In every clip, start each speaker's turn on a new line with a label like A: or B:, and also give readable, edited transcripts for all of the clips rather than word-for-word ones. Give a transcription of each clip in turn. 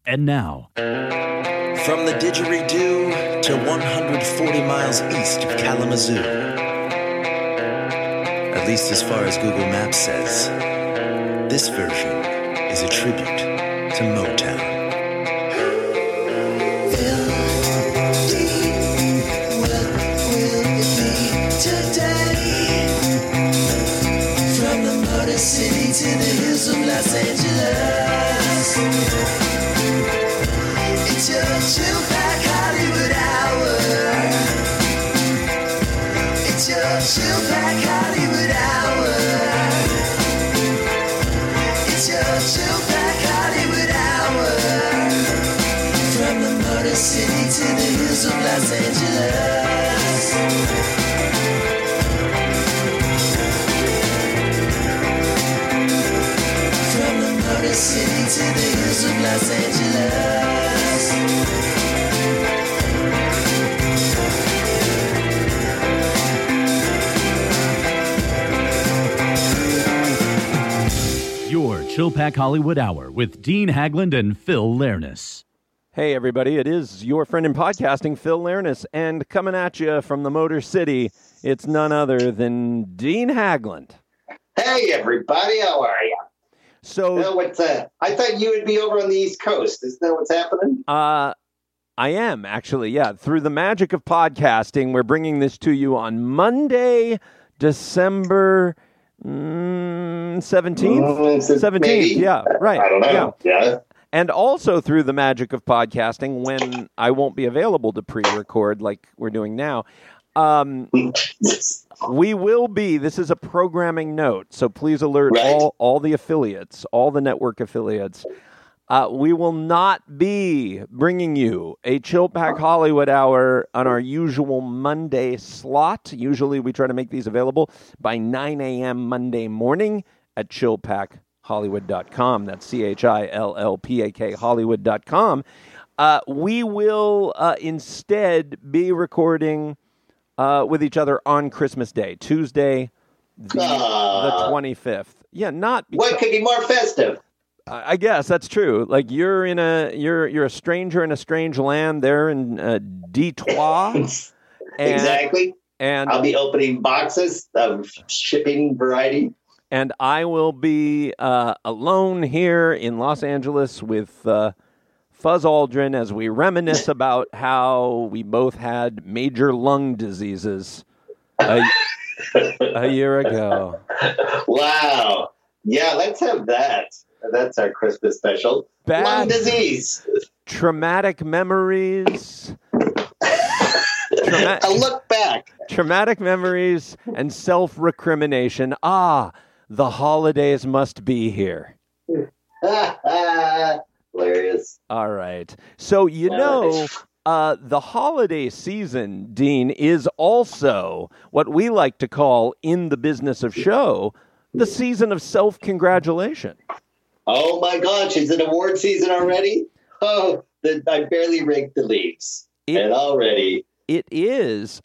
A: And now,
B: from the didgeridoo to 140 miles east of Kalamazoo, at least as far as Google Maps says, this version is a tribute to Motown.
C: City to the hills of Los Angeles. It's your Chillpack Hollywood Hour. It's your Chillpack Hollywood Hour. It's your Chillpack Hollywood Hour. From the Motor City to the hills of Los Angeles. City to the hills of Los
A: Angeles. Your Chillpack Hollywood Hour with Dean Hagland and Phil Lernis.
D: Hey, everybody. It is your friend in podcasting, Phil Lernis, and coming at you from the Motor City, it's none other than Dean Hagland.
E: Hey, everybody. How are you?
D: So,
E: what's I thought you would be over on the East Coast. Isn't that what's happening?
D: I am, actually, yeah. Through the magic of podcasting, we're bringing this to you on Monday, December 17th? 17th, yeah, right.
E: I don't know. Yeah.
D: And also through the magic of podcasting, when I won't be available to pre-record like we're doing now, we will be, this is a programming note, so please alert all the affiliates, all the network affiliates. We will not be bringing you a Chillpack Hollywood Hour on our usual Monday slot. Usually we try to make these available by 9 a.m. Monday morning at chillpackhollywood.com. That's CHILLPAK Hollywood.com. We will instead be recording with each other on Christmas Day, Tuesday, the 25th. Yeah, not because,
E: what could be more festive?
D: I guess that's true. Like you're a stranger in a strange land. They're in Detroit.
E: Exactly.
D: And
E: I'll be opening boxes of shipping variety.
D: And I will be alone here in Los Angeles with Fuzz Aldrin as we reminisce about how we both had major lung diseases a year ago.
E: Wow. Yeah, let's have that. That's our Christmas special. Lung disease.
D: Traumatic memories.
E: A look back.
D: Traumatic memories and self-recrimination. The holidays must be here.
E: Hilarious.
D: All right. So, the holiday season, Dean, is also what we like to call in the business of show, the season of self-congratulation.
E: Oh, my gosh. Is it award season already? Oh, I barely raked the leaves. And already.
D: It is.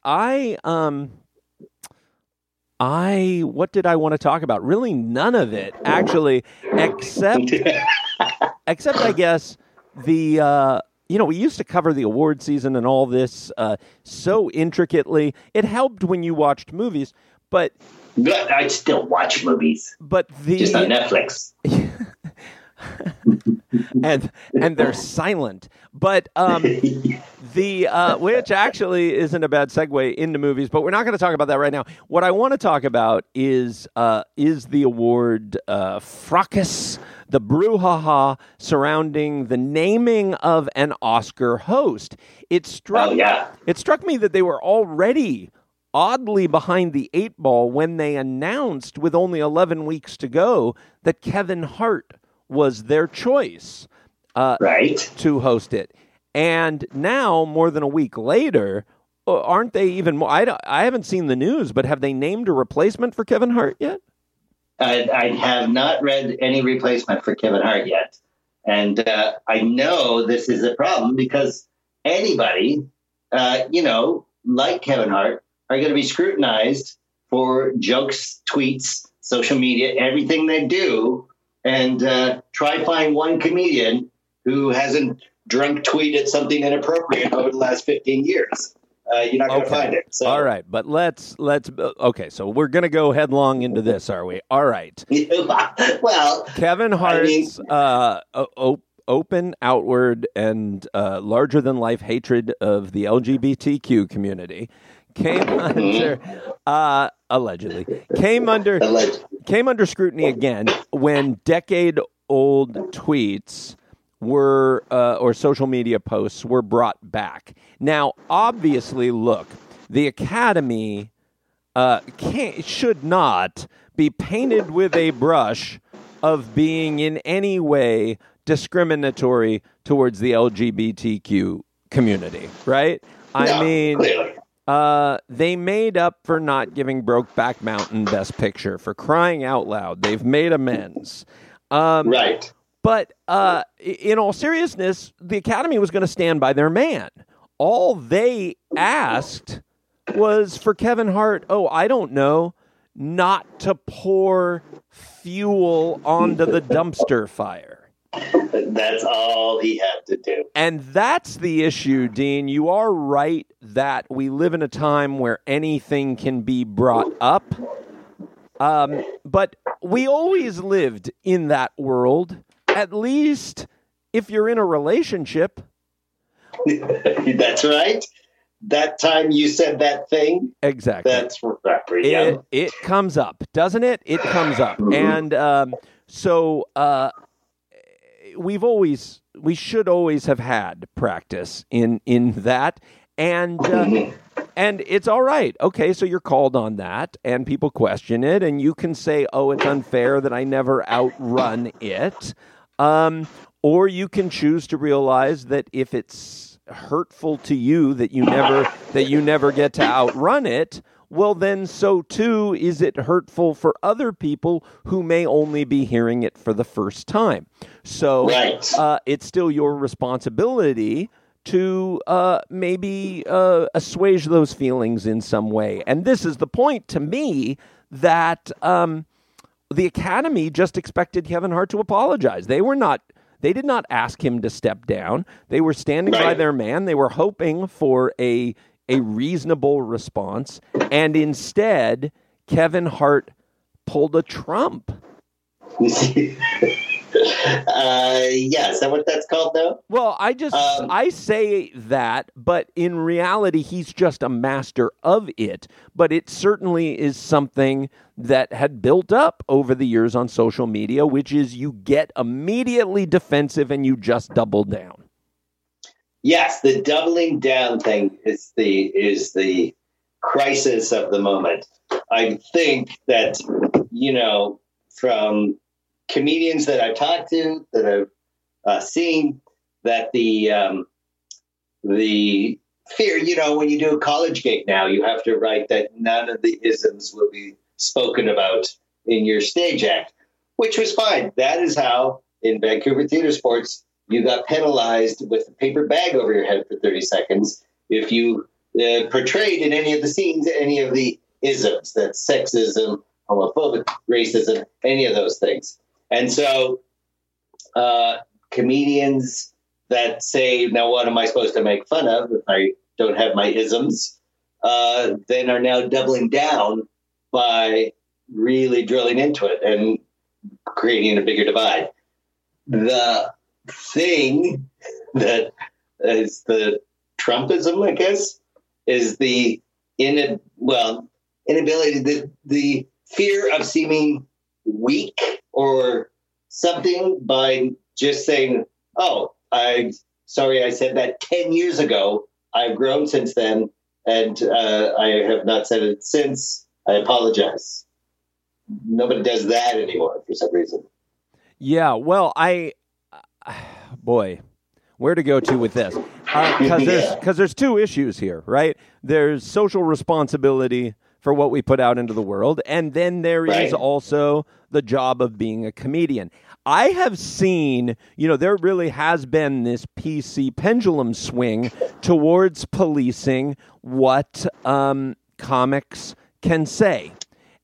D: What did I want to talk about? Really none of it, actually, except I guess we used to cover the award season and all this so intricately. It helped when you watched movies, but
E: I still watch movies.
D: But
E: just on Netflix.
D: and they're silent. But which actually isn't a bad segue into movies, but we're not going to talk about that right now. What I want to talk about is the award fracas, the brouhaha surrounding the naming of an Oscar host. It struck me that they were already oddly behind the eight ball when they announced, with only 11 weeks to go, that Kevin Hart was their choice to host it. And now, more than a week later, aren't they even more? I haven't seen the news, but have they named a replacement for Kevin Hart yet?
E: I have not read any replacement for Kevin Hart yet. And I know this is a problem because anybody, like Kevin Hart, are going to be scrutinized for jokes, tweets, social media, everything they do. And try find one comedian who hasn't drunk tweeted something inappropriate over the last 15 years. You're not going to find it. So.
D: All right, but let's okay. So we're going to go headlong into this, are we? All right.
E: Well,
D: Kevin Hart's open, outward, and larger than life hatred of the LGBTQ community came under allegedly came under scrutiny again when decade-old tweets were or social media posts were brought back. Now, obviously, look, the Academy should not be painted with a brush of being in any way discriminatory towards the LGBTQ community, right? I mean, they made up for not giving Brokeback Mountain Best Picture, for crying out loud. They've made amends.
E: Right.
D: But in all seriousness, the Academy was going to stand by their man. All they asked was for Kevin Hart, not to pour fuel onto the dumpster fire.
E: That's all he had to do.
D: And that's the issue, Dean. You are right that we live in a time where anything can be brought up. But we always lived in that world. At least if you're in a relationship.
E: That's right. That time you said that thing.
D: Exactly.
E: That's right.
D: It comes up, doesn't it? It comes up. And we should always have had practice in that. And it's all right. Okay, so you're called on that, and people question it, and you can say, it's unfair that I never outrun it. Or you can choose to realize that if it's hurtful to you that you never get to outrun it, well, then so too is it hurtful for other people who may only be hearing it for the first time. So it's still your responsibility to maybe assuage those feelings in some way. And this is the point to me that the Academy just expected Kevin Hart to apologize. They did not ask him to step down. They were standing by their man. They were hoping for a reasonable response. And instead, Kevin Hart pulled a Trump.
E: Is that what that's called now?
D: Well, I say that, but in reality, he's just a master of it. But it certainly is something that had built up over the years on social media, which is you get immediately defensive and you just double down.
E: Yes, the doubling down thing is the crisis of the moment. I think that, from comedians that I've talked to, that I've seen, that the fear, when you do a college gig now, you have to write that none of the isms will be spoken about in your stage act, which was fine. That is how, in Vancouver theater sports, you got penalized with a paper bag over your head for 30 seconds if you portrayed in any of the scenes any of the isms, that's sexism, homophobic, racism, any of those things. And so comedians that say, now what am I supposed to make fun of if I don't have my isms, then are now doubling down by really drilling into it and creating a bigger divide. The thing that is the Trumpism, I guess, is the inability, the fear of seeming weak or something by just saying, I'm sorry I said that 10 years ago. I've grown since then, and I have not said it since. I apologize. Nobody does that anymore for some reason.
D: Yeah, well, where to go to with this? Because there's two issues here, right? There's social responsibility for what we put out into the world, and then there is also the job of being a comedian. I have seen, there really has been this PC pendulum swing towards policing what comics can say.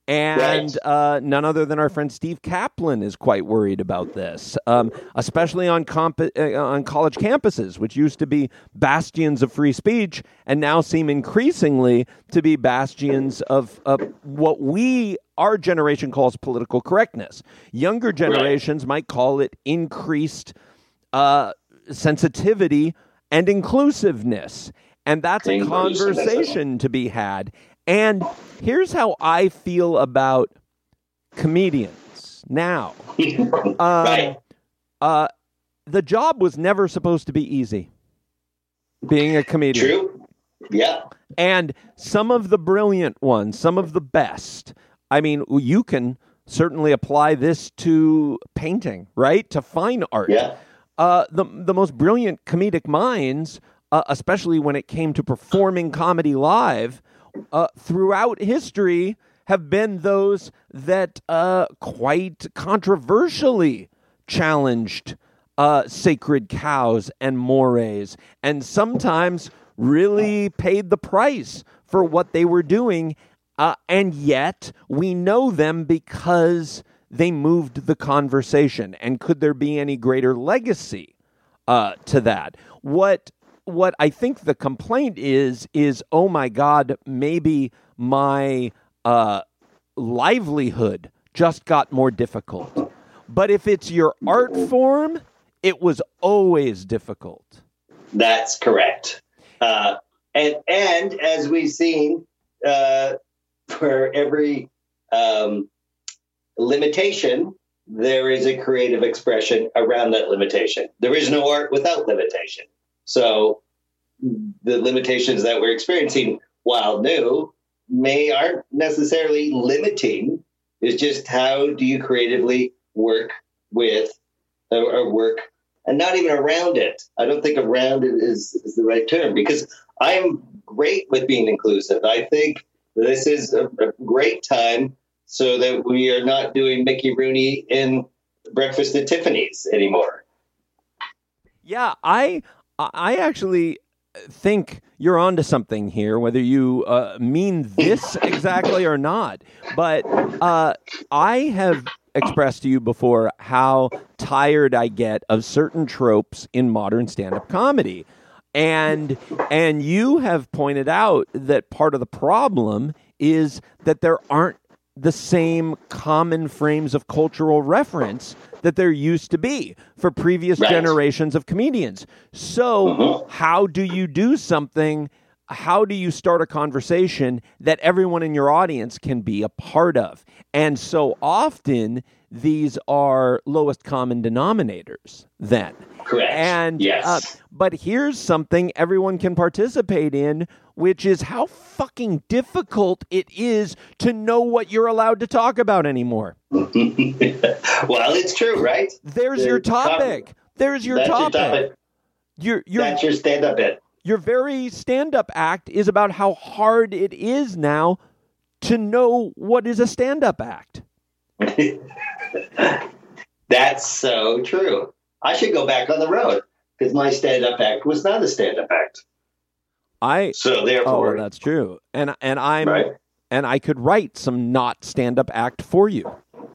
D: And none other than our friend Steve Kaplan is quite worried about this, especially on college campuses, which used to be bastions of free speech and now seem increasingly to be bastions of what our generation calls political correctness. Younger generations might call it increased sensitivity and inclusiveness. And that's a conversation to be had. And here's how I feel about comedians now. The job was never supposed to be easy, being a comedian.
E: True. Yeah.
D: And some of the brilliant ones, some of the best, I mean, you can certainly apply this to painting, right? To fine art.
E: Yeah.
D: The most brilliant comedic minds, especially when it came to performing comedy live, throughout history have been those that quite controversially challenged sacred cows and mores, and sometimes really paid the price for what they were doing, and yet we know them because they moved the conversation. And could there be any greater legacy to that? What I think the complaint is, oh my God, maybe my livelihood just got more difficult. But if it's your art form, it was always difficult.
E: That's correct. And as we've seen, for every limitation, there is a creative expression around that limitation. There is no art without limitation. So the limitations that we're experiencing, while new, aren't necessarily limiting. It's just how do you creatively work with or work and not even around it. I don't think around it is the right term, because I'm great with being inclusive. I think this is a great time so that we are not doing Mickey Rooney in Breakfast at Tiffany's anymore.
D: Yeah, I actually think you're onto something here, whether you mean this exactly or not. But I have expressed to you before how tired I get of certain tropes in modern stand-up comedy. And you have pointed out that part of the problem is that there aren't the same common frames of cultural reference that there used to be for previous generations of comedians. So how do you do something? How do you start a conversation that everyone in your audience can be a part of? And so often these are lowest common denominators then.
E: Correct.
D: And,
E: yes.
D: But here's something everyone can participate in, which is how fucking difficult it is to know what you're allowed to talk about anymore.
E: Well, it's true, right?
D: There's your topic. There's your topic.
E: That's your stand-up bit.
D: Your very stand-up act is about how hard it is now to know what is a stand-up act.
E: That's so true. I should go back on the road because my stand-up act was not a stand-up act. So therefore,
D: that's true. And I'm
E: right.
D: And I could write some not stand-up act for you.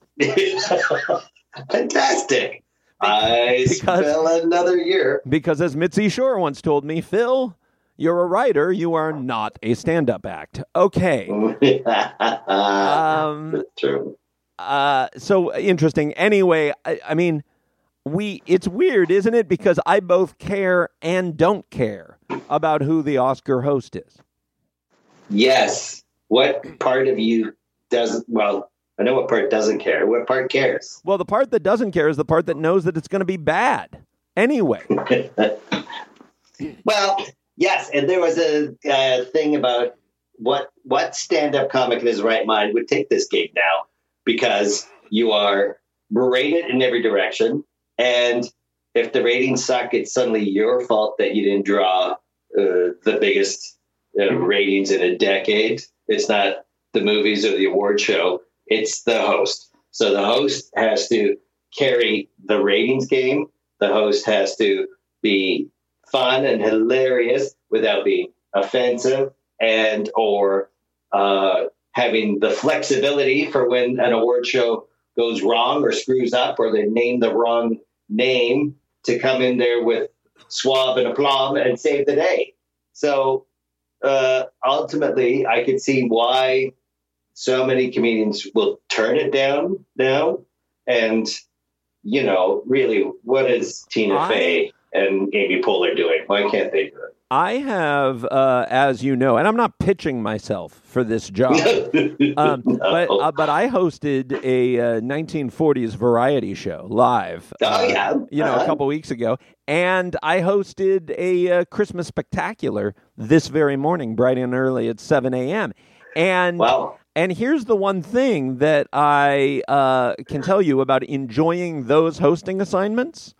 E: Fantastic. I spell another year.
D: Because as Mitzi Shore once told me, Phil, you're a writer, you are not a stand-up act. Okay.
E: True.
D: So interesting. Anyway, I mean, it's weird, isn't it? Because I both care and don't care about who the Oscar host is.
E: Yes. What part of you doesn't, well, I know what part doesn't care. What part cares?
D: Well, the part that doesn't care is the part that knows that it's going to be bad. Anyway.
E: Well, yes. And there was a thing about what stand-up comic in his right mind would take this gig now, because you are berated in every direction. And if the ratings suck, it's suddenly your fault that you didn't draw the biggest ratings in a decade. It's not the movies or the award show. It's the host. So the host has to carry the ratings game. The host has to be fun and hilarious without being offensive and or having the flexibility for when an award show goes wrong or screws up or they name the wrong name to come in there with suave and aplomb and save the day. So ultimately, I could see why so many comedians will turn it down now. And, you know, really, what is Tina Fey and Amy Poehler doing? Why can't they do it?
D: I have, as you know, and I'm not pitching myself for this job, but I hosted a 1940s variety show live, a couple weeks ago, and I hosted a Christmas spectacular this very morning, bright and early at 7 a.m. And And here's the one thing that I can tell you about enjoying those hosting assignments.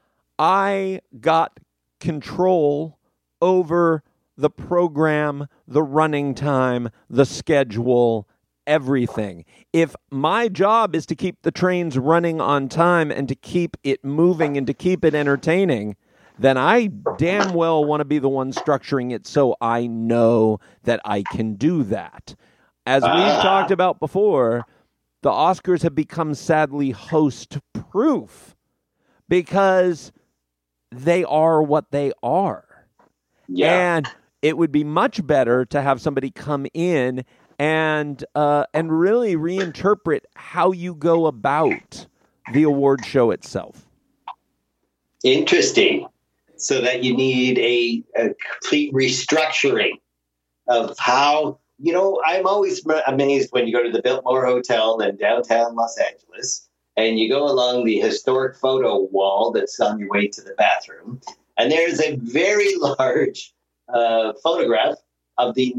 D: I got control over the program, the running time, the schedule, everything. If my job is to keep the trains running on time and to keep it moving and to keep it entertaining, then I damn well want to be the one structuring it so I know that I can do that. As we've talked about before, the Oscars have become sadly host-proof because they are what they are. Yeah. And it would be much better to have somebody come in and really reinterpret how you go about the award show itself.
E: Interesting. So that you need a complete restructuring of how, you know, I'm always amazed when you go to the Biltmore Hotel in downtown Los Angeles and you go along the historic photo wall that's on your way to the bathroom. And there's a very large photograph of the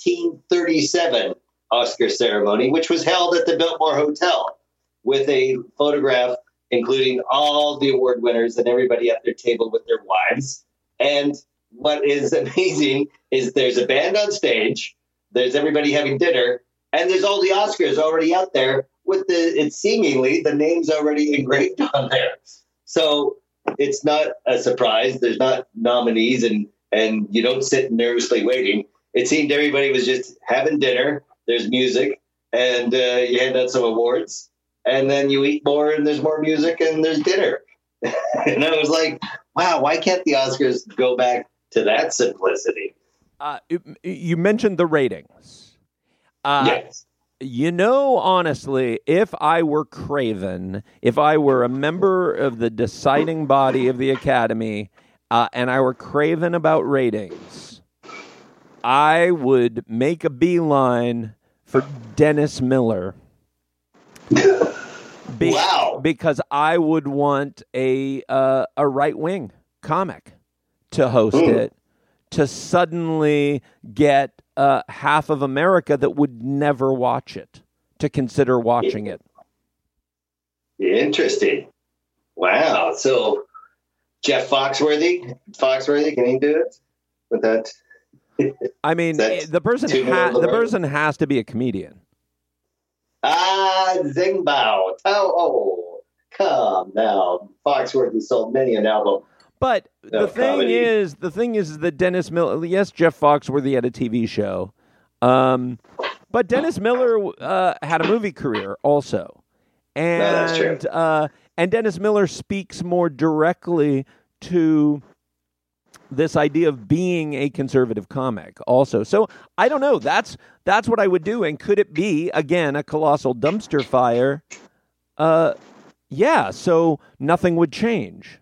E: 1937 Oscar ceremony, which was held at the Biltmore Hotel, with a photograph including all the award winners and everybody at their table with their wives. And what is amazing is there's a band on stage, there's everybody having dinner, and there's all the Oscars already out there with it's seemingly the names already engraved on there. So it's not a surprise. There's not nominees and you don't sit nervously waiting. It seemed everybody was just having dinner. There's music and you hand out some awards and then you eat more and there's more music and there's dinner. And I was like, wow, why can't the Oscars go back to that simplicity?
D: You mentioned the ratings.
E: Yes.
D: You know, honestly, if I were Craven, if I were a member of the deciding body of the Academy, and I were Craven about ratings, I would make a beeline for Dennis Miller.
E: Wow.
D: Because I would want a right-wing comic to host it, to suddenly get half of America that would never watch it to consider watching it.
E: Interesting. Wow. So Jeff Foxworthy, can he do it with that?
D: I mean, the person has to be a comedian.
E: Zingbao. Oh, come now. Foxworthy sold many an album.
D: But the thing is that Dennis Miller, yes, Jeff Foxworthy had a TV show, but Dennis Miller had a movie career also, and
E: that's true.
D: And Dennis Miller speaks more directly to this idea of being a conservative comic also. So I don't know. That's what I would do. And could it be again a colossal dumpster fire? Yeah. So nothing would change.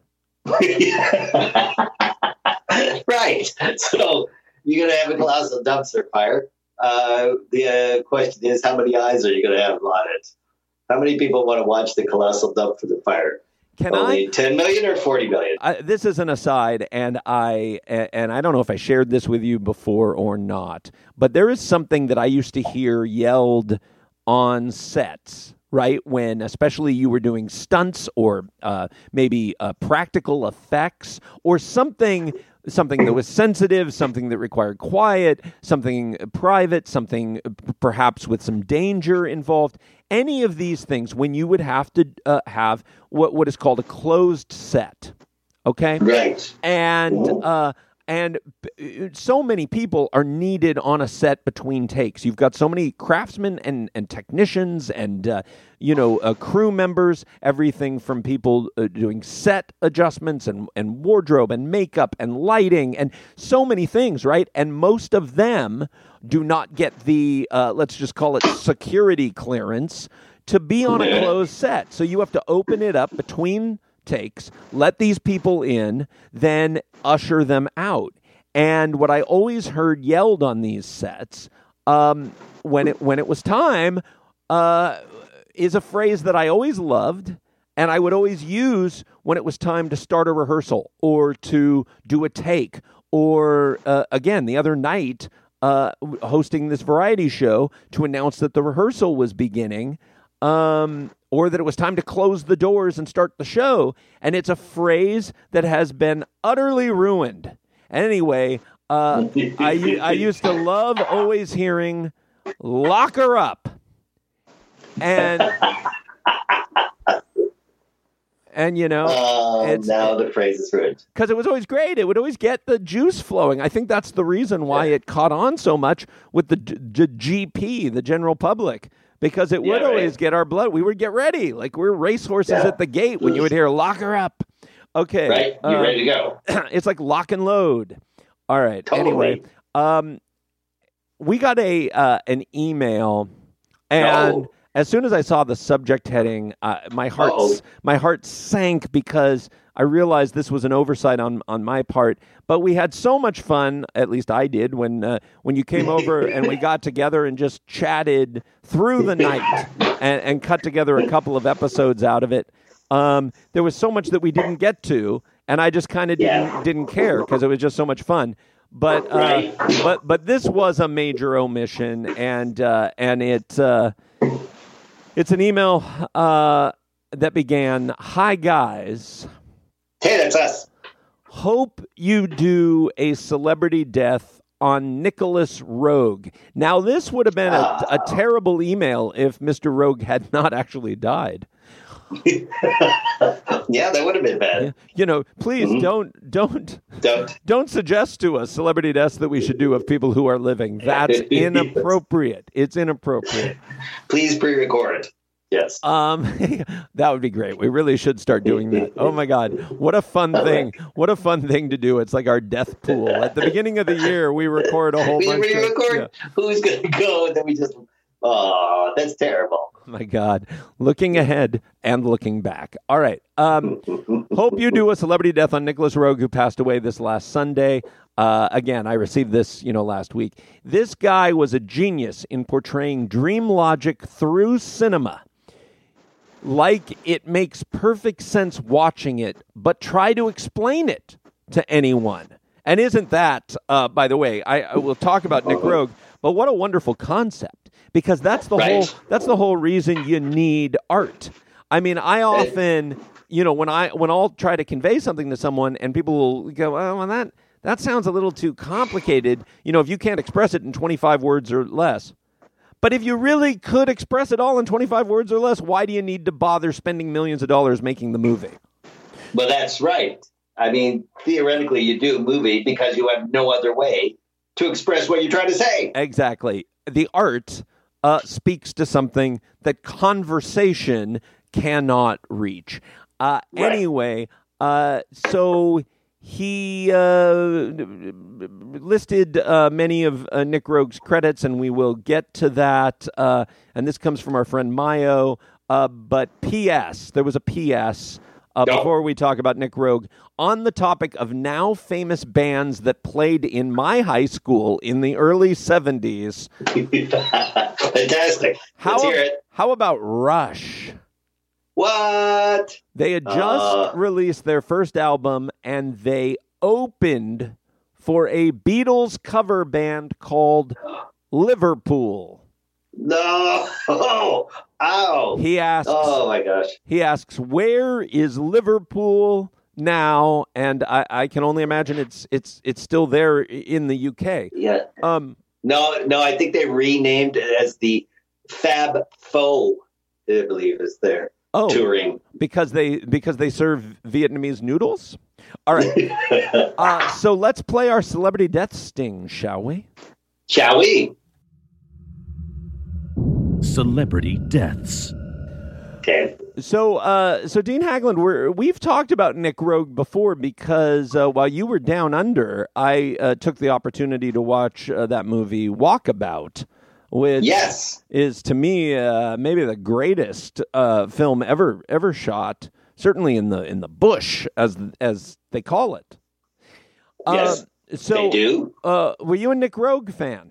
E: Right. So you're going to have a colossal dumpster fire. The question is, how many eyes are you going to have on it? How many people want to watch the colossal dumpster fire? Only 10 million or 40 million?
D: This is an aside, and I don't know if I shared this with you before or not, but there is something that I used to hear yelled on sets, right? When especially you were doing stunts or maybe practical effects or something that was sensitive, something that required quiet, something private, something perhaps with some danger involved. Any of these things, when you would have to have what is called a closed set, okay?
E: Right.
D: And And so many people are needed on a set between takes. You've got so many craftsmen and technicians and, crew members, everything from people doing set adjustments and wardrobe and makeup and lighting and so many things, right? And most of them do not get the, let's just call it security clearance to be on a closed set. So you have to open it up between takes, let these people in, then usher them out. And what I always heard yelled on these sets when it was time is a phrase that I always loved and I would always use when it was time to start a rehearsal or to do a take or, again, the other night hosting this variety show to announce that the rehearsal was beginning. Or that it was time to close the doors and start the show. And it's a phrase that has been utterly ruined. Anyway, I used to love always hearing, "Lock her up." And
E: now the phrase is ruined.
D: Because it was always great. It would always get the juice flowing. I think that's the reason why it caught on so much with the GP, the general public. Because it would always get our blood. We would get ready. Like we're racehorses at the gate when you would hear, "Lock her up." Okay.
E: Right. You're ready to go.
D: It's like lock and load. All right.
E: Totally.
D: Anyway, we got an email. And as soon as I saw the subject heading, my heart sank because I realized this was an oversight on my part. But we had so much fun, at least I did, when you came over and we got together and just chatted through the night and cut together a couple of episodes out of it. There was so much that we didn't get to, and I just kind of didn't care because it was just so much fun. But but this was a major omission, and it's an email that began, "Hi guys.
E: Hey, that's us.
D: Hope you do a celebrity death on Nicholas Roeg." Now, this would have been a terrible email if Mr. Roeg had not actually died.
E: Yeah, that would have been bad.
D: Please don't suggest to us celebrity deaths that we should do of people who are living. That's inappropriate. It's inappropriate.
E: Please pre-record. Yes.
D: That would be great. We really should start doing that. Oh my God. What a fun thing. What a fun thing to do. It's like our death pool. At the beginning of the year, we record a whole bunch of
E: who's going to go, and then we just, that's terrible.
D: Oh my God. Looking ahead and looking back. All right. Hope you do a celebrity death on Nicholas Roeg, who passed away this last Sunday. Again, I received this, last week. This guy was a genius in portraying dream logic through cinema. Like it makes perfect sense watching it, but try to explain it to anyone. And isn't that, by the way, I will talk about Nick Roeg, but what a wonderful concept, because that's the whole reason you need art. I mean, I often, when I'll try to convey something to someone and people will go, "Oh, well, that sounds a little too complicated, if you can't express it in 25 words or less." But if you really could express it all in 25 words or less, why do you need to bother spending millions of dollars making the movie?
E: Well, that's right. I mean, theoretically, you do a movie because you have no other way to express what you're trying to say.
D: Exactly. The art speaks to something that conversation cannot reach.
E: Right.
D: Anyway, so he listed many of Nick Roeg's credits, and we will get to that. And this comes from our friend Mayo. But P.S., there was a P.S. Before we talk about Nick Roeg, on the topic of now famous bands that played in my high school in the early 70s.
E: Fantastic. Let's hear it.
D: How about Rush?
E: What?
D: They had just released their first album, and they opened for a Beatles cover band called Liverpool.
E: No. Oh, ow.
D: He asks,
E: oh, my gosh.
D: He asks, where is Liverpool now? And I can only imagine it's still there in the UK.
E: Yeah. No, I think they renamed it as the Fab Four, I believe, is there.
D: Oh,
E: touring.
D: because they serve Vietnamese noodles. All right. So let's play our celebrity death sting, shall we?
E: Shall we?
A: Celebrity deaths.
E: Okay.
D: So Dean Hagland, we've talked about Nick Rogue before because while you were down under, I took the opportunity to watch that movie Walkabout, which is to me maybe the greatest film ever shot. Certainly in the bush, as they call it.
E: Yes,
D: so
E: they do.
D: Were you a Nick Rogue fan?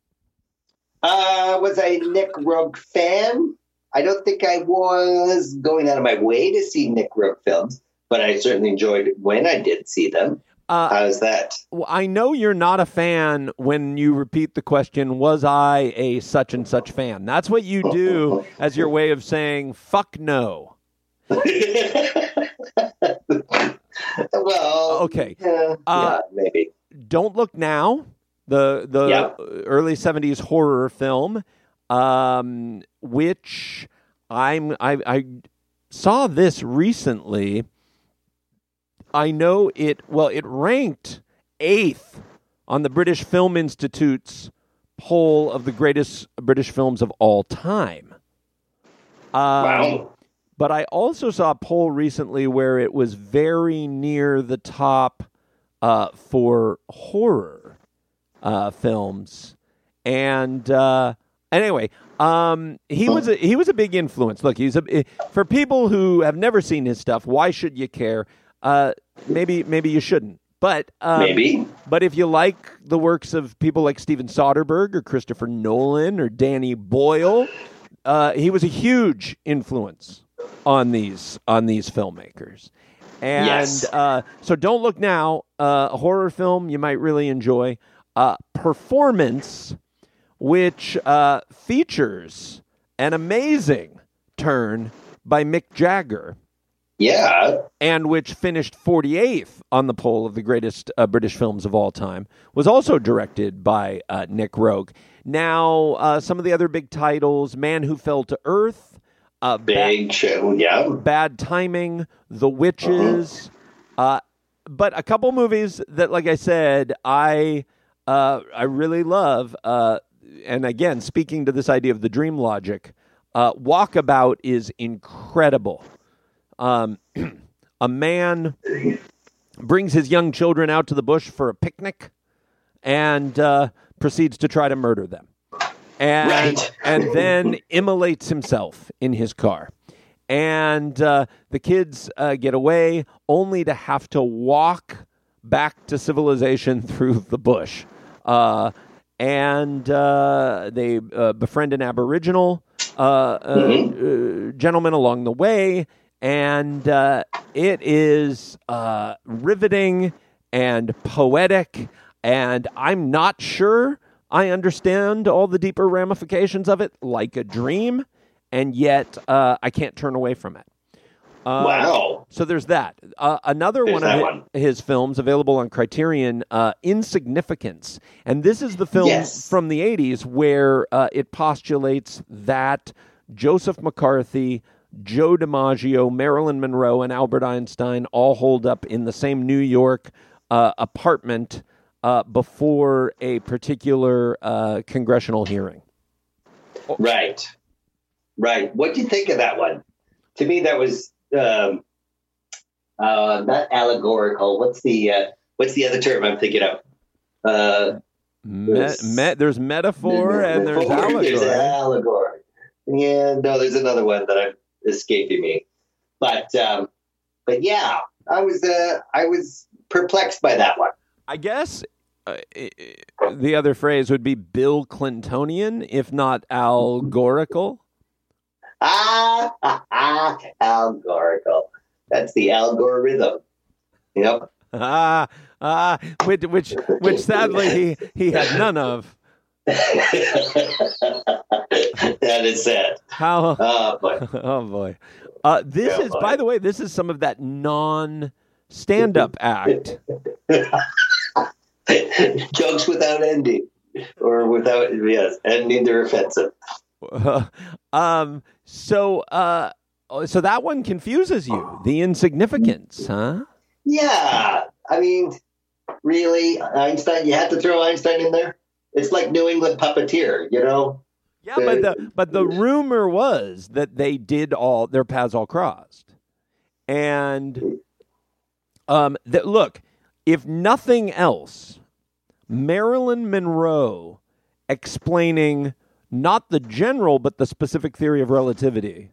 E: Was I a Nick Rogue fan? I don't think I was going out of my way to see Nick Rogue films, but I certainly enjoyed when I did see them. How's that?
D: Well, I know you're not a fan when you repeat the question, was I a such and such fan? That's what you do as your way of saying, fuck no.
E: Well,
D: okay.
E: Yeah, maybe.
D: Don't Look Now, the early 70s horror film, which I saw this recently. I know it ranked 8th on the British Film Institute's poll of the greatest British films of all time.
E: Wow.
D: But I also saw a poll recently where it was very near the top for horror films. And anyway, he was a big influence. Look, for people who have never seen his stuff, why should you care? Maybe you shouldn't. But
E: maybe.
D: But if you like the works of people like Steven Soderbergh or Christopher Nolan or Danny Boyle, he was a huge influence on these filmmakers. And so Don't Look Now, a horror film you might really enjoy. Performance, which features an amazing turn by Mick Jagger.
E: Yeah.
D: And which finished 48th on the poll of the greatest British films of all time, was also directed by Nick Rogue. Now, some of the other big titles, Man Who Fell to Earth,
E: big show, yeah. Bad
D: Timing, The Witches, but a couple movies that, like I said, I really love. And again, speaking to this idea of the dream logic, Walkabout is incredible. A man brings his young children out to the bush for a picnic and proceeds to try to murder them. And then immolates himself in his car. And the kids get away only to have to walk back to civilization through the bush. And they befriend an Aboriginal gentleman along the way. And it is riveting and poetic. And I'm not sure I understand all the deeper ramifications of it, like a dream, and yet I can't turn away from it.
E: Wow.
D: So there's that. Another one of his films available on Criterion, Insignificance. And this is the film from the 80s where it postulates that Joseph McCarthy, Joe DiMaggio, Marilyn Monroe, and Albert Einstein all holed up in the same New York apartment before a particular congressional hearing.
E: Right. What do you think of that one? To me, that was not allegorical. What's the other term I'm thinking of?
D: There's metaphor and there's allegory.
E: There's allegory. Yeah, no, there's another one that I'm escaping me. But yeah, I was perplexed by that one.
D: I guess the other phrase would be Bill Clintonian, if not allegorical.
E: Allegorical. That's the algorithm. Yep.
D: Which sadly he had none of.
E: That is sad.
D: How?
E: Oh boy.
D: Oh boy. By the way, this is some of that non-stand-up act.
E: Jokes without ending, or without ending. They're offensive.
D: So so that one confuses you, the insignificance, huh?
E: Yeah. I mean, really, Einstein, you have to throw Einstein in there? It's like New England Puppeteer, you know?
D: Yeah, but the rumor was that they did their paths all crossed. And look, if nothing else, Marilyn Monroe explaining not the general but the specific theory of relativity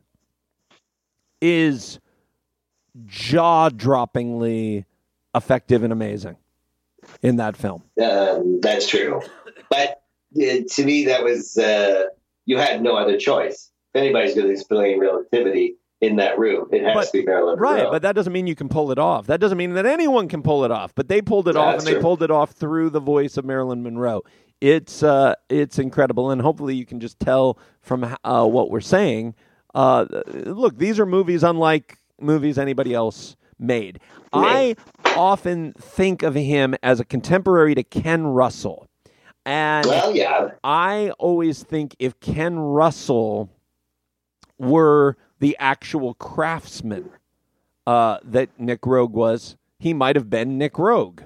D: is jaw-droppingly effective and amazing in that film.
E: That's true. But to me, that was, you had no other choice. If anybody's going to explain relativity in that room, it has to be Marilyn Monroe.
D: Right, but that doesn't mean you can pull it off. That doesn't mean that anyone can pull it off. But they pulled it off, and they pulled it off through the voice of Marilyn Monroe. It's incredible, and hopefully you can just tell from what we're saying. Look, these are movies unlike movies anybody else made. I often think of him as a contemporary to Ken Russell. And I always think if Ken Russell were the actual craftsman that Nick Rogue was, he might have been Nick Rogue.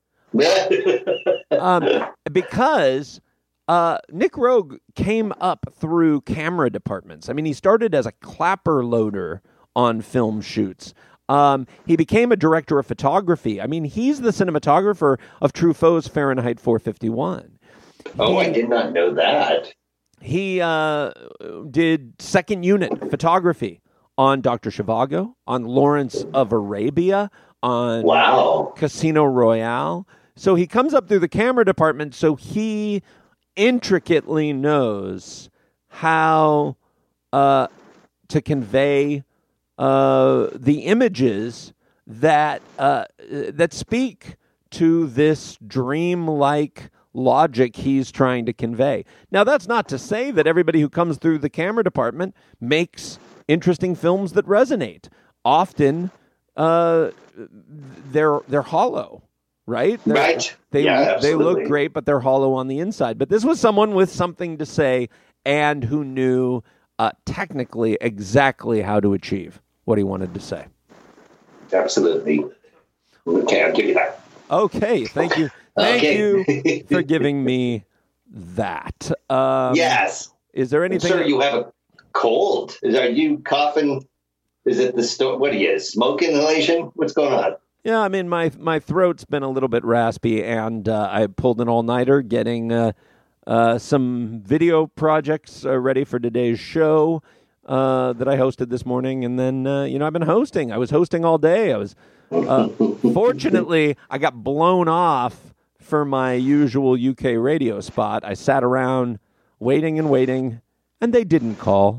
D: Because Nick Rogue came up through camera departments. I mean, he started as a clapper loader on film shoots. He became a director of photography. I mean, he's the cinematographer of Truffaut's Fahrenheit 451.
E: I did not know that.
D: He did second unit photography on Dr. Zhivago, on Lawrence of Arabia, on Casino Royale. So he comes up through the camera department, so he intricately knows how to convey the images that speak to this dreamlike logic he's trying to convey. Now, that's not to say that everybody who comes through the camera department makes interesting films that resonate. Often, they're hollow, right? They look great, but they're hollow on the inside. But this was someone with something to say and who knew technically exactly how to achieve what he wanted to say.
E: Absolutely. Okay, I'll give you that.
D: Okay, thank you. Thank you for giving me that.
E: Yes.
D: Is there anything?
E: I'm sure you have a cold. Are you coughing? Is it the what are you, smoke inhalation? What's going on?
D: Yeah, I mean, my throat's been a little bit raspy, and I pulled an all-nighter getting some video projects ready for today's show that I hosted this morning. And then, I've been hosting. I was hosting all day. I was fortunately, I got blown off for my usual UK radio spot. I sat around waiting, and they didn't call.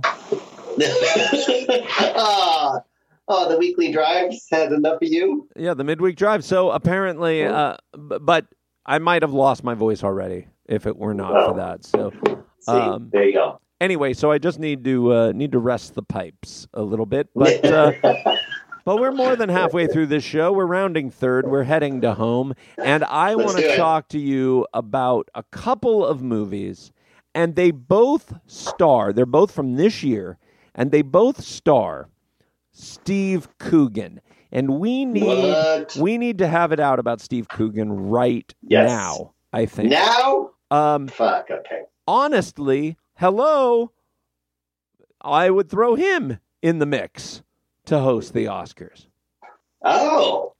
E: The weekly drives had enough of you?
D: Yeah, the midweek drive. So apparently, but I might have lost my voice already if it were not for that. So
E: there you go.
D: Anyway, so I just need to rest the pipes a little bit. But but we're more than halfway through this show. We're rounding third. We're heading to home. And I want to talk to you about a couple of movies. And they both star. They're both from this year. And they both star Steve Coogan. And we need to have it out about Steve Coogan now, I think.
E: Now? Fuck, okay.
D: Honestly, hello, I would throw him in the mix to host the Oscars.
E: Oh,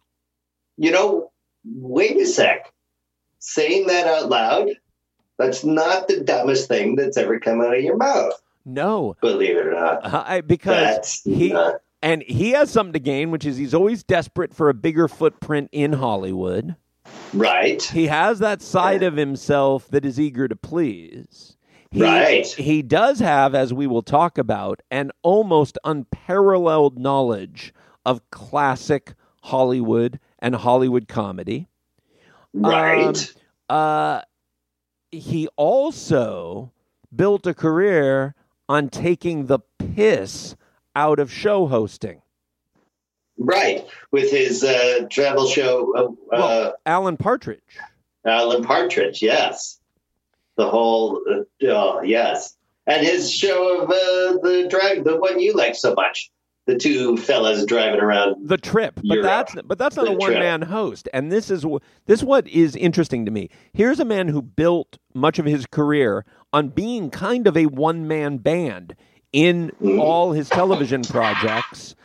E: wait a sec. Saying that out loud, that's not the dumbest thing that's ever come out of your mouth.
D: No.
E: Believe it or not.
D: Because he has something to gain, which is he's always desperate for a bigger footprint in Hollywood.
E: Right.
D: He has that side of himself that is eager to please. He does have, as we will talk about, an almost unparalleled knowledge of classic Hollywood and Hollywood comedy.
E: Right.
D: He also built a career on taking the piss out of show hosting.
E: Right. With his travel show.
D: Alan Partridge.
E: Alan Partridge, yes. The whole, yes. And his show of the one you like so much, the two fellas driving around
D: The Trip,
E: Europe.
D: but that's not
E: The
D: a one-man host. And this is what is interesting to me. Here's a man who built much of his career on being kind of a one-man band in all his television projects.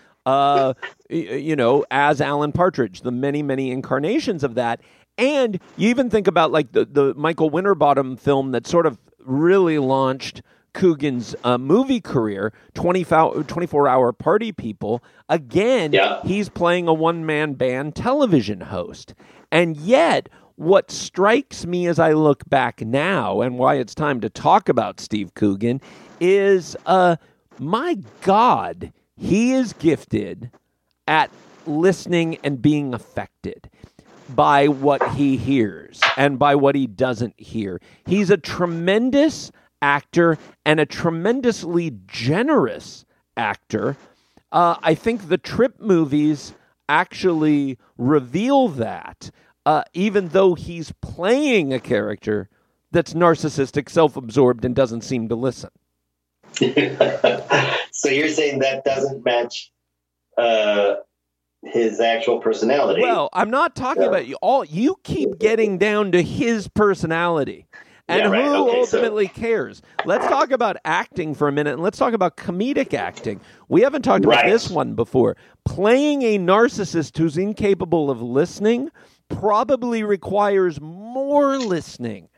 D: As Alan Partridge, the many, many incarnations of that. And you even think about like the Michael Winterbottom film that sort of really launched Coogan's movie career, 24-Hour Party People. Again, he's playing a one-man band television host. And yet, what strikes me as I look back now, and why it's time to talk about Steve Coogan, is, my God, he is gifted at listening and being affected by what he hears and by what he doesn't hear. He's a tremendous actor and a tremendously generous actor. I think the Trip movies actually reveal that, even though he's playing a character that's narcissistic, self-absorbed, and doesn't seem to listen.
E: So you're saying that doesn't match his actual personality?
D: Well, I'm not talking about you. You keep getting down to his personality. And who ultimately cares? Let's talk about acting for a minute, and let's talk about comedic acting. We haven't talked about this one before. Playing a narcissist who's incapable of listening probably requires more listening.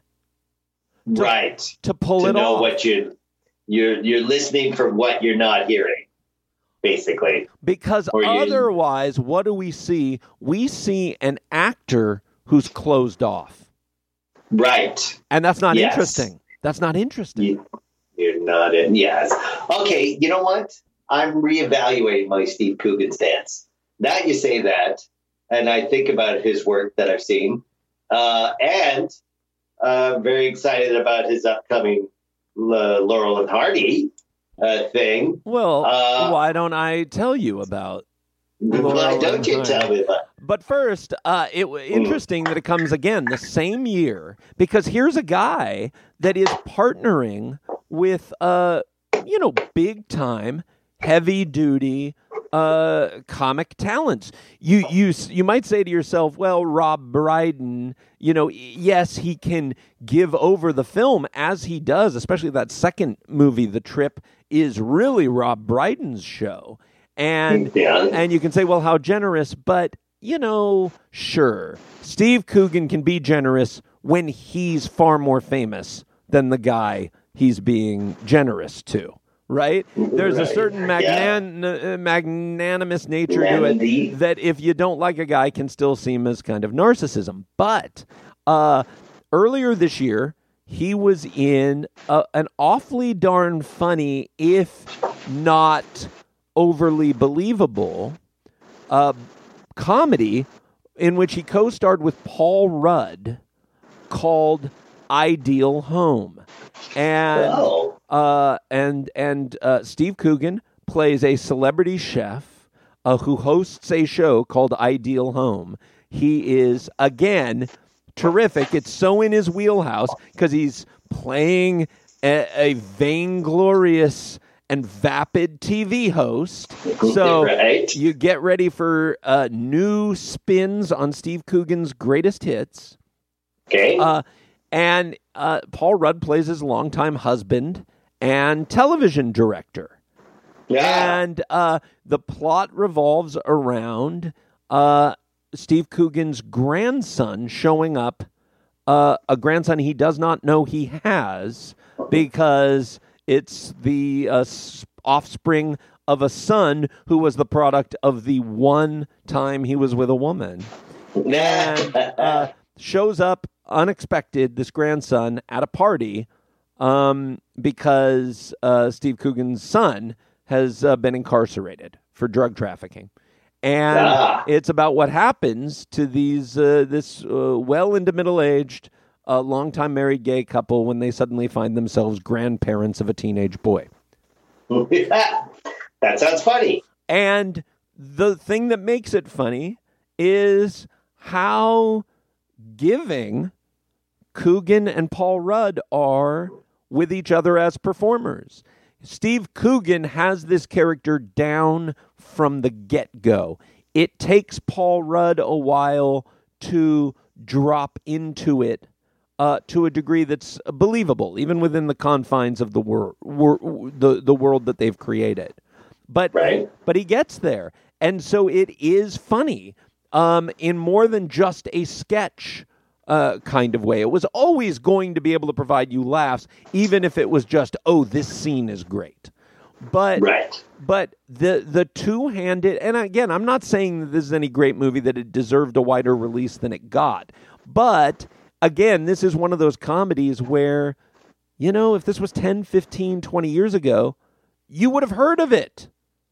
E: To
D: pull it off.
E: To know what you're listening for what you're not hearing, basically.
D: Because otherwise, what do we see? We see an actor who's closed off.
E: Right.
D: And that's not interesting. That's not interesting.
E: You're not in. Yes. Okay, you know what? I'm reevaluating my Steve Coogan stance. Now you say that, and I think about his work that I've seen, and I'm very excited about his upcoming Laurel and Hardy thing.
D: Well, why don't I tell you about
E: Why don't you tell me about?
D: But first, interesting that it comes again the same year, because here's a guy that is partnering with, big time, heavy duty comic talents. You might say to yourself, well, Rob Brydon, yes, he can give over the film as he does, especially that second movie, The Trip, is really Rob Brydon's show. And you can say, well, how generous, but sure, Steve Coogan can be generous when he's far more famous than the guy he's being generous to, right? There's a certain magnanimous nature to it that if you don't like a guy can still seem as kind of narcissism. But earlier this year, he was in an awfully darn funny, if not overly believable, comedy in which he co-starred with Paul Rudd called Ideal Home. And Steve Coogan plays a celebrity chef who hosts a show called Ideal Home. He is, again, terrific. It's so in his wheelhouse because he's playing a vainglorious and vapid TV host. So you get ready for new spins on Steve Coogan's greatest hits.
E: Okay.
D: And Paul Rudd plays his longtime husband and television director.
E: Yeah.
D: And the plot revolves around Steve Coogan's grandson showing up, a grandson he does not know he has because it's the offspring of a son who was the product of the one time he was with a woman. And shows up unexpected, this grandson, at a party because Steve Coogan's son has been incarcerated for drug trafficking. And it's about what happens to this well into middle-aged, long-time married gay couple when they suddenly find themselves grandparents of a teenage boy.
E: That sounds funny.
D: And the thing that makes it funny is how giving Coogan and Paul Rudd are with each other as performers. Steve Coogan has this character down from the get-go. It takes Paul Rudd a while to drop into it to a degree that's believable, even within the confines of the the world that they've created. But he gets there, and so it is funny in more than just a sketch kind of way. It was always going to be able to provide you laughs, even if it was just, oh, this scene is great. But the two-handed, and again, I'm not saying that this is any great movie that it deserved a wider release than it got. But again, this is one of those comedies where, if this was 10, 15, 20 years ago, you would have heard of it.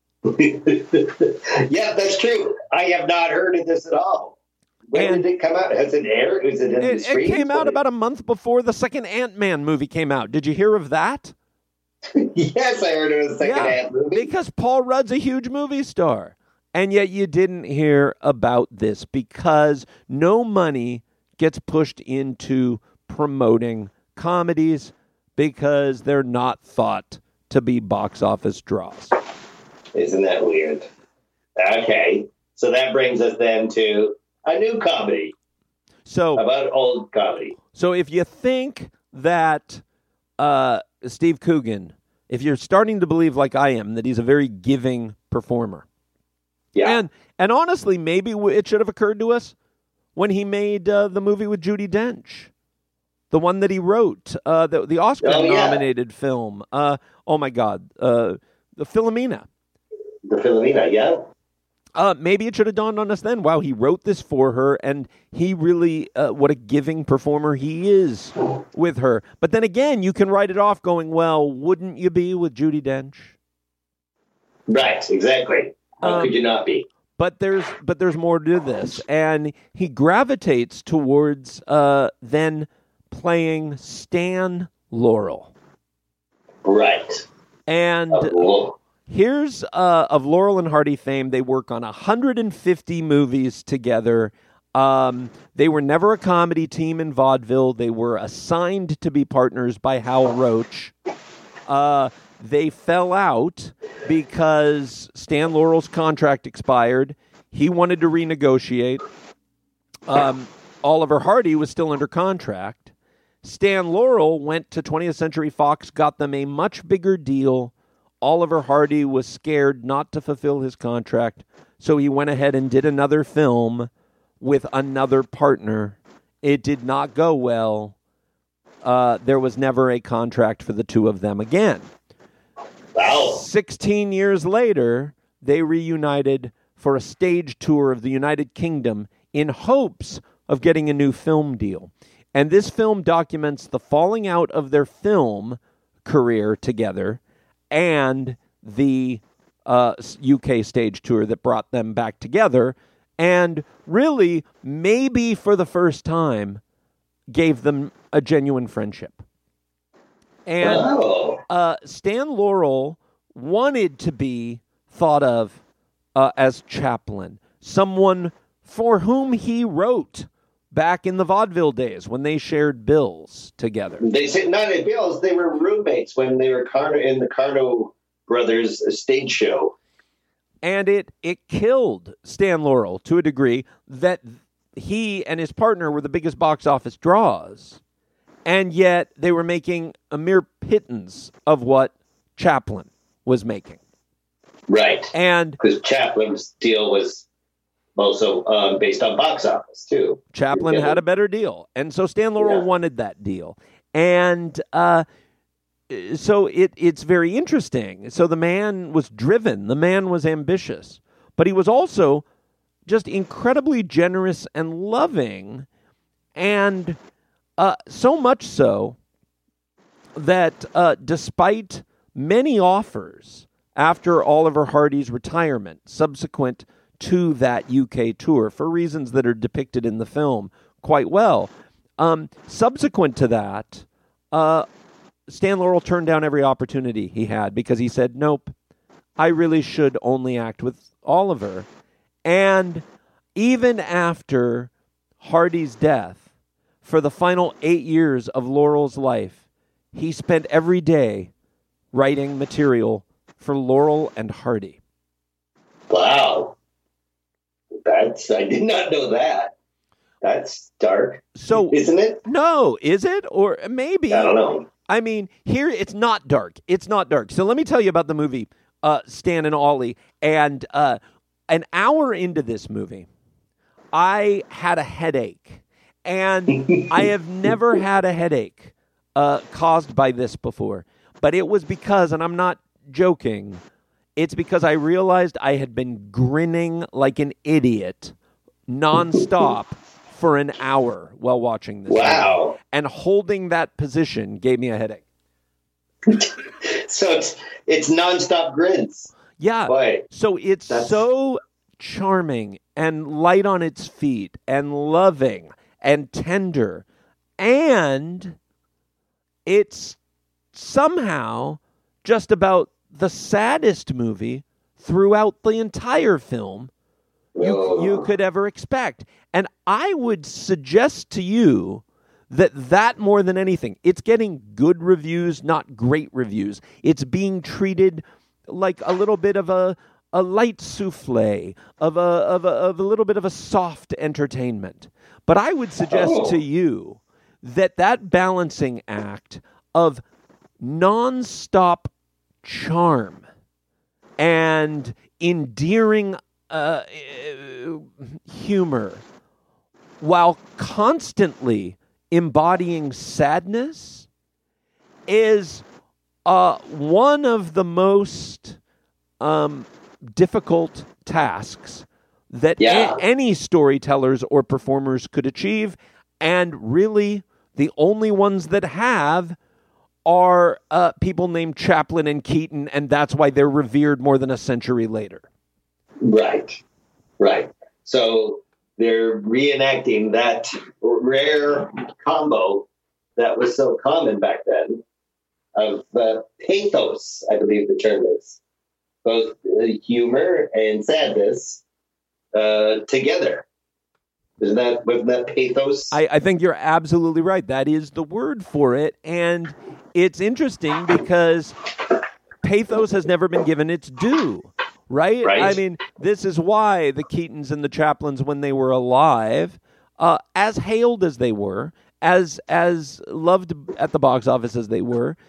E: Yeah, that's true. I have not heard of this at all. When did it come out? Has it aired? Is it in the streets?
D: It came out about a month before the second Ant-Man movie came out. Did you hear of that?
E: Yes, I heard of the second Ant movie.
D: Because Paul Rudd's a huge movie star. And yet you didn't hear about this because no money gets pushed into promoting comedies because they're not thought to be box office draws.
E: Isn't that weird? Okay. So that brings us then to a new comedy.
D: So
E: about old comedy.
D: So if you think that Steve Coogan, if you're starting to believe like I am, that he's a very giving performer.
E: Yeah.
D: And honestly, maybe it should have occurred to us when he made the movie with Judi Dench. The one that he wrote, the Oscar-nominated film. Oh, my God. The Philomena.
E: The Philomena, yeah.
D: Maybe it should have dawned on us then. Wow, he wrote this for her, and he really, what a giving performer he is with her. But then again, you can write it off going, well, wouldn't you be with Judi Dench?
E: Right, exactly. How could you not be?
D: But there's more to this, and he gravitates towards then playing Stan Laurel.
E: Right.
D: And here's of Laurel and Hardy fame. They work on 150 movies together. They were never a comedy team in vaudeville. They were assigned to be partners by Hal Roach. They fell out because Stan Laurel's contract expired. He wanted to renegotiate. Oliver Hardy was still under contract. Stan Laurel went to 20th Century Fox, got them a much bigger deal. Oliver Hardy was scared not to fulfill his contract, so he went ahead and did another film with another partner. It did not go well. There was never a contract for the two of them again.
E: Wow.
D: 16 years later, they reunited for a stage tour of the United Kingdom in hopes of getting a new film deal. And this film documents the falling out of their film career together and the UK stage tour that brought them back together, and really, maybe for the first time, gave them a genuine friendship. And Stan Laurel wanted to be thought of as Chaplin, someone for whom he wrote back in the vaudeville days when they shared bills together.
E: They said not only bills, they were roommates when they were in the Carno Brothers stage show.
D: And it killed Stan Laurel to a degree that he and his partner were the biggest box office draws. And yet they were making a mere pittance of what Chaplin was making.
E: Right.
D: And
E: because Chaplin's deal was also based on box office, too.
D: Chaplin had a better deal. And so Stan Laurel wanted that deal. And so it's very interesting. So the man was driven. The man was ambitious. But he was also just incredibly generous and loving. And so much so that despite many offers after Oliver Hardy's retirement, subsequent to that UK tour, for reasons that are depicted in the film quite well, subsequent to that, Stan Laurel turned down every opportunity he had because he said, nope, I really should only act with Oliver. And even after Hardy's death, for the final 8 years of Laurel's life, he spent every day writing material for Laurel and Hardy.
E: Wow. I did not know that. That's dark.
D: So,
E: isn't it?
D: No, is it? Or maybe.
E: I don't know.
D: I mean, here it's not dark. It's not dark. So let me tell you about the movie Stan and Ollie. And an hour into this movie, I had a headache. And I have never had a headache caused by this before. But it was because, and I'm not joking, it's because I realized I had been grinning like an idiot nonstop for an hour while watching this.
E: Wow.
D: Movie. And holding that position gave me a headache.
E: So it's nonstop grins.
D: Yeah.
E: Boy,
D: so it's so charming and light on its feet and loving and tender. And it's somehow just about the saddest movie throughout the entire film you could ever expect. And I would suggest to you that more than anything, it's getting good reviews, not great reviews. It's being treated like a little bit of a light souffle, of a little bit of a soft entertainment. But I would suggest to you that balancing act of nonstop charm and endearing humor while constantly embodying sadness is one of the most difficult tasks that any storytellers or performers could achieve, and really the only ones that have are people named Chaplin and Keaton, and that's why they're revered more than a century later.
E: Right. So they're reenacting that rare combo that was so common back then of pathos, I believe the term is. Both humor and sadness together. Wasn't that pathos?
D: I think you're absolutely right. That is the word for it. And it's interesting because pathos has never been given its due. Right? I mean, this is why the Keatons and the Chaplins, when they were alive, as hailed as they were, as loved at the box office as they weren't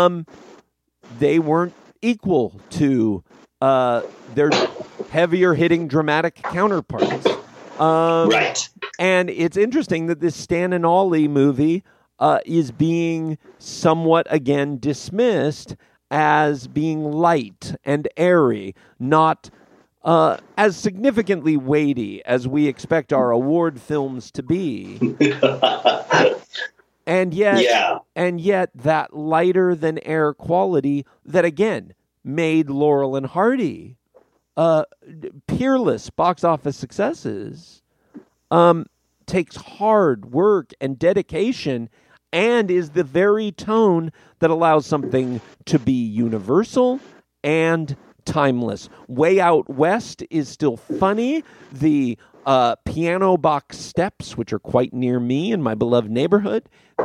D: equal to their heavier hitting dramatic counterparts. And it's interesting that this Stan and Ollie movie is being somewhat again dismissed as being light and airy, not as significantly weighty as we expect our award films to be. And yet that lighter than air quality that again made Laurel and Hardy peerless box office successes takes hard work and dedication and is the very tone that allows something to be universal and timeless. Way Out West is still funny. The piano box steps, which are quite near me in my beloved neighborhood,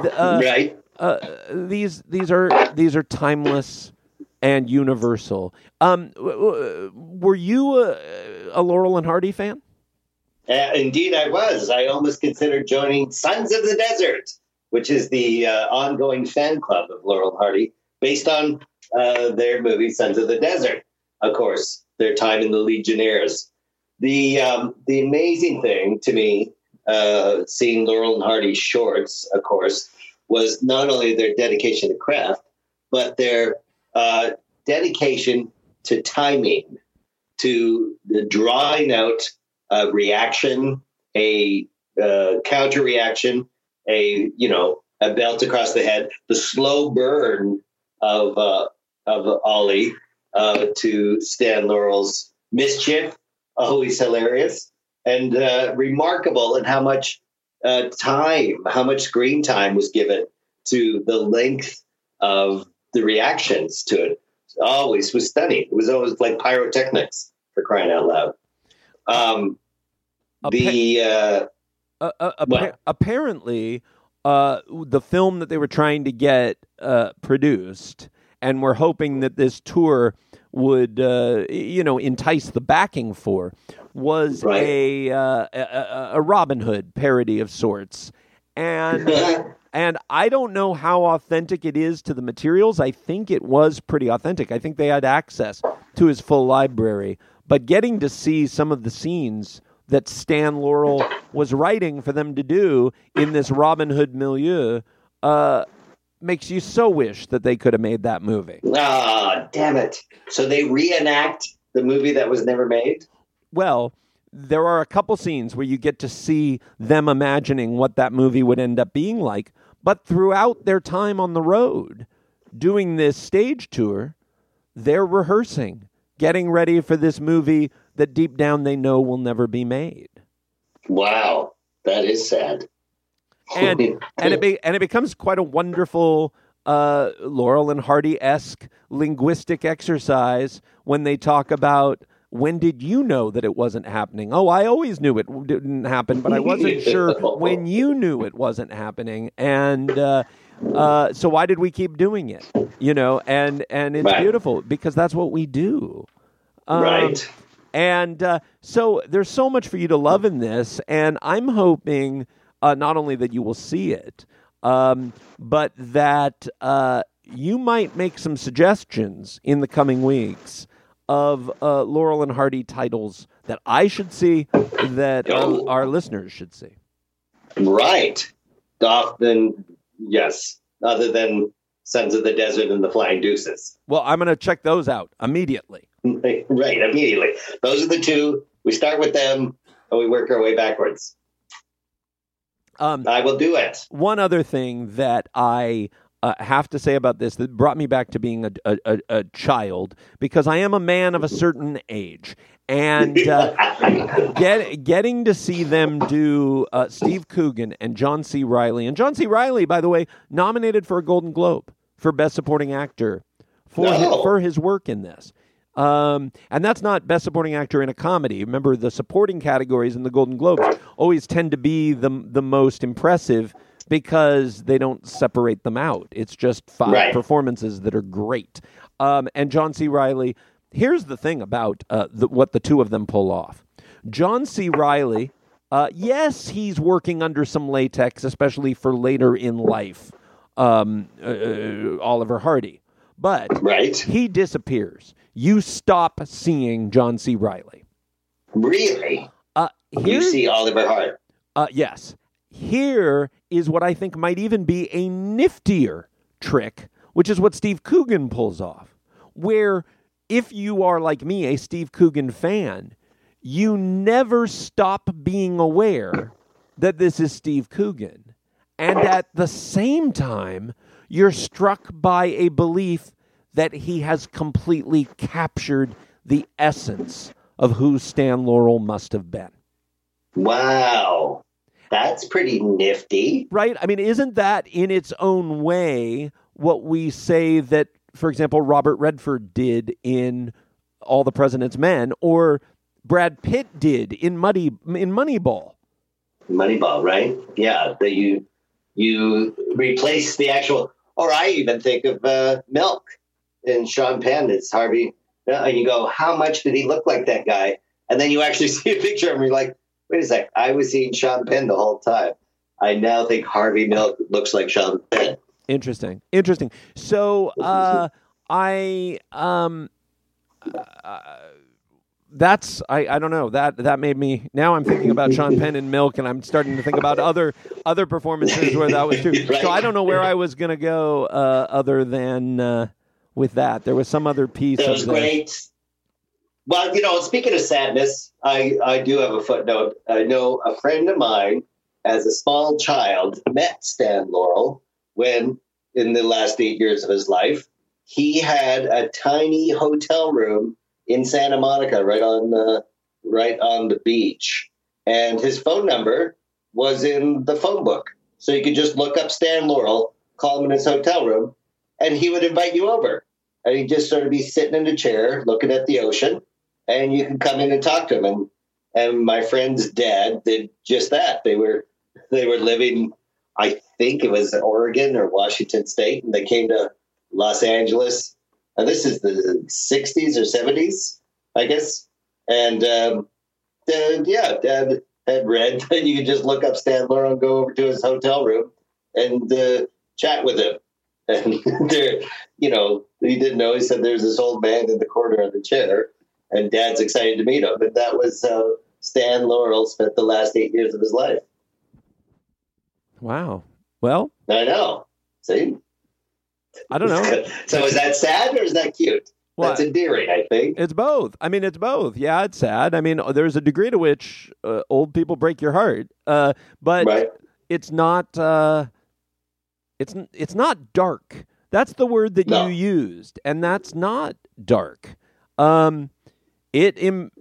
D: these are timeless and universal. Were you a Laurel and Hardy fan?
E: Indeed, I was. I almost considered joining Sons of the Desert, which is the ongoing fan club of Laurel and Hardy, based on their movie Sons of the Desert. Of course, their time in the Legionnaires. The amazing thing to me, seeing Laurel and Hardy shorts, of course, was not only their dedication to craft, but their dedication to timing, to the drawing out a reaction, a counter reaction, a belt across the head, the slow burn of Ollie to Stan Laurel's mischief, always hilarious and remarkable, and how much screen time was given to the length of the reactions to it. Always was stunning. It was always like pyrotechnics, for crying out loud.
D: Apparently, the film that they were trying to get produced and we're hoping that this tour would, entice the backing for, was a Robin Hood parody of sorts. And and I don't know how authentic it is to the materials. I think it was pretty authentic. I think they had access to his full library. But getting to see some of the scenes that Stan Laurel was writing for them to do in this Robin Hood milieu makes you so wish that they could have made that movie.
E: Ah, damn it. So they reenact the movie that was never made?
D: Well, there are a couple scenes where you get to see them imagining what that movie would end up being like. But throughout their time on the road, doing this stage tour, they're rehearsing, getting ready for this movie that deep down they know will never be made.
E: Wow, that is sad.
D: And it becomes quite a wonderful Laurel and Hardy-esque linguistic exercise when they talk about, when did you know that it wasn't happening? Oh, I always knew it didn't happen, but I wasn't sure when you knew it wasn't happening. And so why did we keep doing it? And it's beautiful because that's what we do.
E: Right.
D: And so there's so much for you to love in this, and I'm hoping not only that you will see it, but that you might make some suggestions in the coming weeks of Laurel and Hardy titles that I should see, that our listeners should see.
E: Right. Often, yes. Other than Sons of the Desert and the Flying Deuces.
D: Well, I'm going to check those out immediately.
E: Right, immediately. Those are the two. We start with them, and we work our way backwards. I will do it.
D: One other thing that I have to say about this that brought me back to being a child, because I am a man of a certain age, and getting to see them do Steve Coogan and John C. Reilly. And John C. Reilly, by the way, nominated for a Golden Globe for Best Supporting Actor for his work in this. And that's not Best Supporting Actor in a comedy. Remember, the supporting categories in the Golden Globes always tend to be the most impressive because they don't separate them out. It's just five performances that are great. And John C. Reilly, here's the thing about what the two of them pull off. John C. Reilly, yes, he's working under some latex, especially for later in life Oliver Hardy. But he disappears. You stop seeing John C. Reilly.
E: Really? You see Oliver Hart.
D: Yes. Here is what I think might even be a niftier trick, which is what Steve Coogan pulls off. Where if you are, like me, a Steve Coogan fan, you never stop being aware that this is Steve Coogan. And at the same time, you're struck by a belief that he has completely captured the essence of who Stan Laurel must have been.
E: Wow. That's pretty nifty.
D: Right? I mean, isn't that in its own way what we say that, for example, Robert Redford did in All the President's Men, or Brad Pitt did in Moneyball?
E: Moneyball, right? Yeah, that you replace the actual, or I even think of Milk in Sean Penn. It's Harvey, and you go, how much did he look like that guy? And then you actually see a picture of him, and you're like, wait a sec, I was seeing Sean Penn the whole time. I now think Harvey Milk looks like Sean Penn.
D: Interesting. So that's I don't know, that made me, now I'm thinking about Sean Penn and Milk, and I'm starting to think about other performances where that was true. Right. So I don't know where I was going to go other than with that. There was some other piece.
E: That was great. Well, speaking of sadness, I do have a footnote. I know a friend of mine, as a small child, met Stan Laurel when, in the last 8 years of his life, he had a tiny hotel room in Santa Monica, right on the beach, and his phone number was in the phone book. So you could just look up Stan Laurel, call him in his hotel room, and he would invite you over. And he'd just sort of be sitting in a chair, looking at the ocean, and you could come in and talk to him. And my friend's dad did just that. They were living, I think it was in Oregon or Washington State, and they came to Los Angeles And this is the 60s or 70s, I guess. And Dad had read that you could just look up Stan Laurel and go over to his hotel room and chat with him. And there, he didn't know. He said there's this old man in the corner of the chair, and Dad's excited to meet him. And that was Stan Laurel spent the last 8 years of his life.
D: Wow. Well,
E: I know. See?
D: I don't know.
E: So is that sad or is that cute?
D: Well,
E: that's endearing, I think.
D: It's both. I mean, it's both. Yeah, it's sad. I mean, there's a degree to which old people break your heart, but
E: Right.
D: it's not. It's not dark. That's the word that
E: No.
D: you used, and that's not dark. It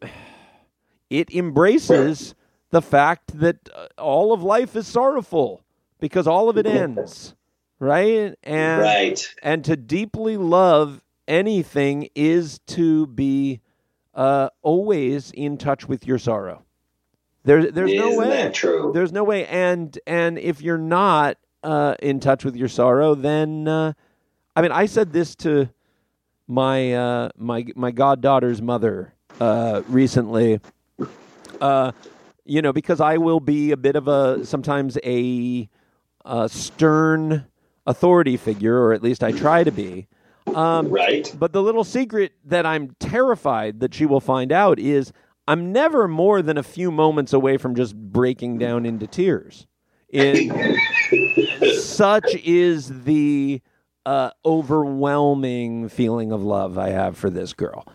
D: embraces the fact that all of life is sorrowful because all of it ends, right? And
E: Right.
D: and to deeply love anything is to be always in touch with your sorrow. There's no
E: Isn't
D: way.
E: that true?
D: There's no way. And if you're not in touch with your sorrow, then I said this to my my goddaughter's mother recently. Because I will be a bit of sometimes a stern authority figure, or at least I try to be.
E: Right.
D: But the little secret that I'm terrified that she will find out is I'm never more than a few moments away from just breaking down into tears. Such is the overwhelming feeling of love I have for this girl.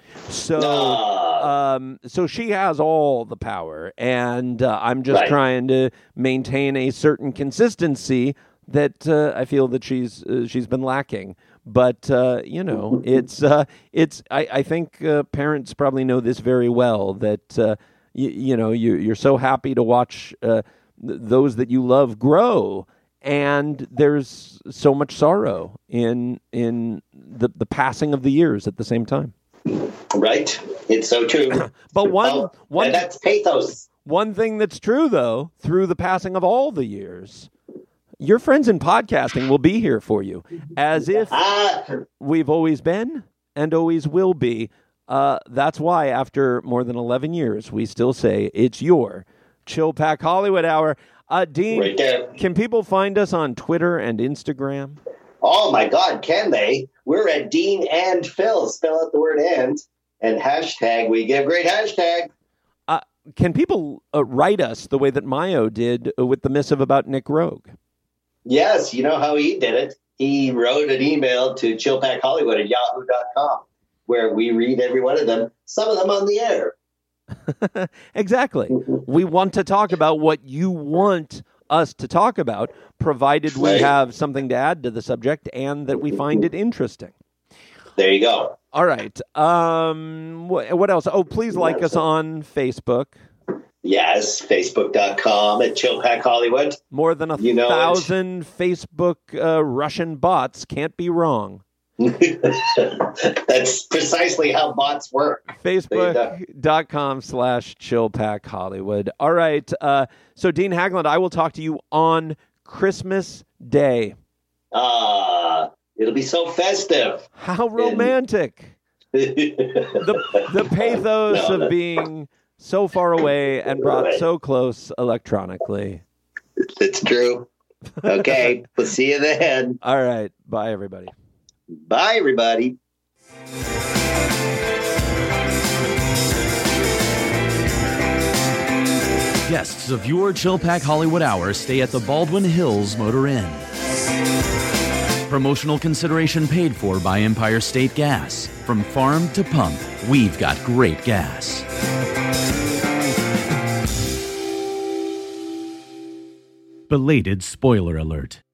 D: So she has all the power, and I'm just trying to maintain a certain consistency that I feel that she's been lacking. But it's I think parents probably know this very well, that you're so happy to watch those that you love grow, and there's so much sorrow in the passing of the years at the same time.
E: Right. It's so true.
D: But
E: and that's pathos.
D: One thing that's true, though, through the passing of all the years, your friends in podcasting will be here for you, as if we've always been and always will be. That's why, after more than 11 years, we still say it's your Chill Pack Hollywood Hour. Dean,
E: Right there.
D: Can people find us on Twitter and Instagram?
E: Oh, my God, can they? We're at Dean and Phil. Spell out the word and hashtag. We give great hashtag.
D: Can people write us the way that Mayo did with the missive about Nick Rogue?
E: Yes, you know how he did it. He wrote an email to chillpackhollywood@yahoo.com, where we read every one of them, some of them on the air.
D: Exactly. We want to talk about what you want us to talk about, provided we have something to add to the subject and that we find it interesting.
E: There you go.
D: All right. What else? Oh, please like us on Facebook.
E: Yes, facebook.com at chillpackhollywood.
D: More than 1,000 Facebook Russian bots. Can't be wrong.
E: That's precisely how bots work.
D: Facebook.com/chillpackhollywood. All right. So, Dean Haglund, I will talk to you on Christmas Day.
E: It'll be so festive.
D: How romantic. The pathos of being so far away and brought so close electronically.
E: It's true. Okay. We'll see you then.
D: All right. Bye, everybody.
E: Bye, everybody.
A: Guests of your Chill Pack Hollywood Hour stay at the Baldwin Hills Motor Inn. Promotional consideration paid for by Empire State Gas. From farm to pump, we've got great gas. Belated spoiler alert.